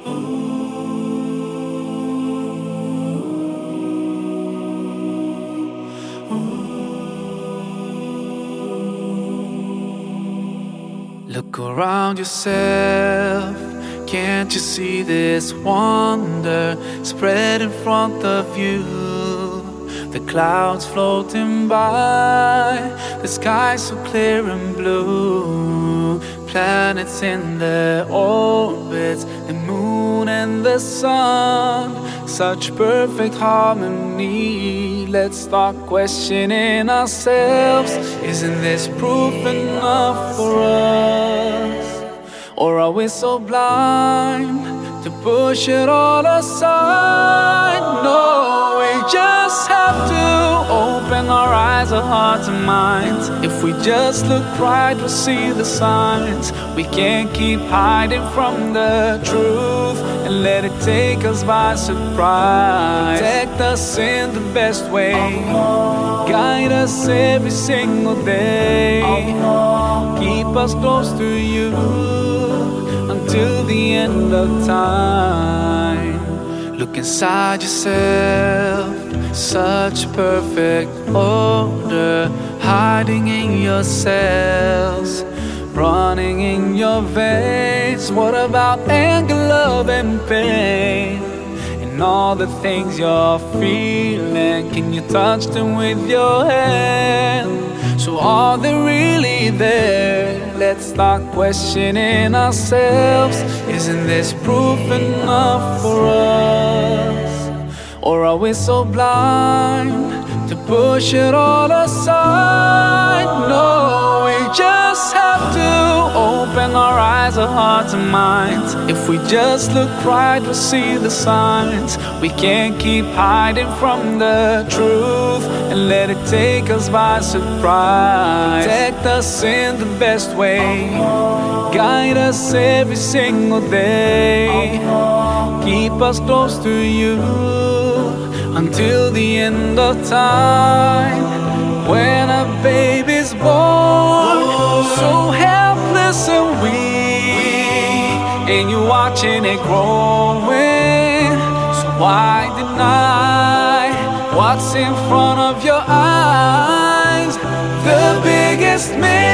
Look around yourself, can't you see this wonder spread in front of you? The clouds floating by, the sky so clear and blue. Planets in their orbits, the moon and the sun, such perfect harmony. Let's start questioning ourselves. Isn't this proof enough for us? Or are we so blind to push it all aside? No, we just have to open our eyes, our hearts and minds. If we just look right, we'll see the signs. We can't keep hiding from the truth and let it take us by surprise. Protect us in the best way, guide us every single day. Keep us close to you until the end of time. Look inside yourself, such perfect order, hiding in your cells, running in your veins. What about anger, love and pain, and all the things you're feeling? Can you touch them with your hand? So are they really there? Let's start questioning ourselves. Isn't this proof enough for us? Or are we so blind to push it all aside? No, we just have to open our eyes, our hearts and minds. If we just look right, we'll see the signs. We can't keep hiding from the truth and let it take us by surprise. Protect us in the best way, guide us every single day. Keep us close to you until the end of time. When a baby's born, so helpless and weak, and you're watching it growing, so why deny what's in front of your eyes? The biggest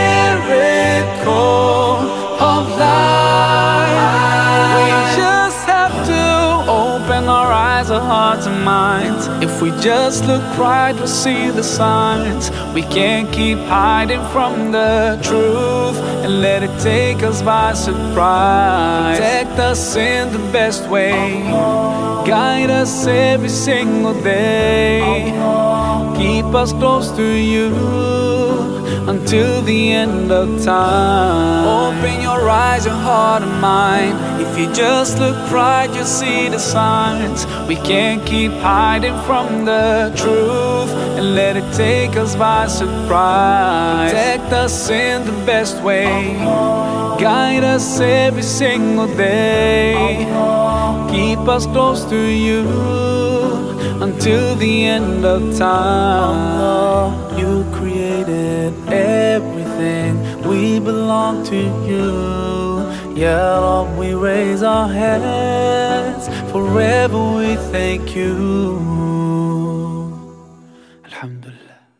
miracle of life. We just have to open our eyes, our hearts and minds. If we just look right, we'll see the signs. We can't keep hiding from the truth and let it take us by surprise. Protect us in the best way, guide us every single day. Keep us close to you until the end of time. Open your eyes, your heart and mind. If you just look right, you'll see the signs. We can't keep hiding from the truth and let it take us by surprise. Protect us in the best way, guide us every single day. Keep us close to you until the end of time. You created everything, we belong to you. Yeah, Lord, we raise our hands, forever we thank you. Alhamdulillah.